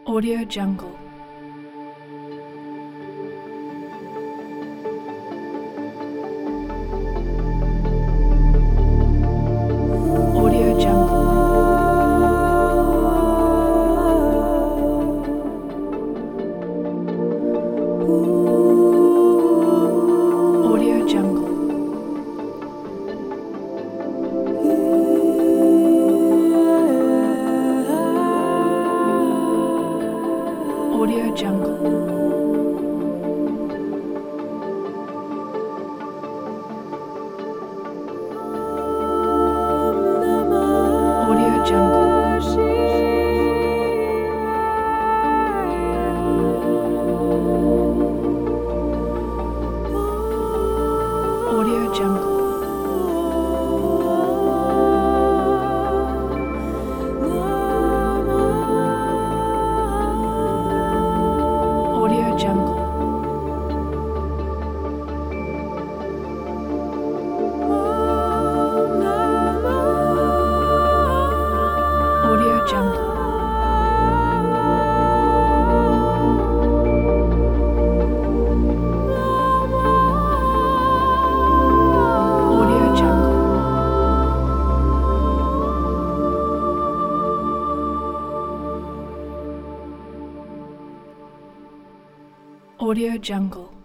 Audio Jungle. Audio Jungle. Audio Jungle. Audio Jungle. Audio Jungle. Audio Jungle. Audio Jungle. Audio Jungle. Audio Jungle. Audio Jungle.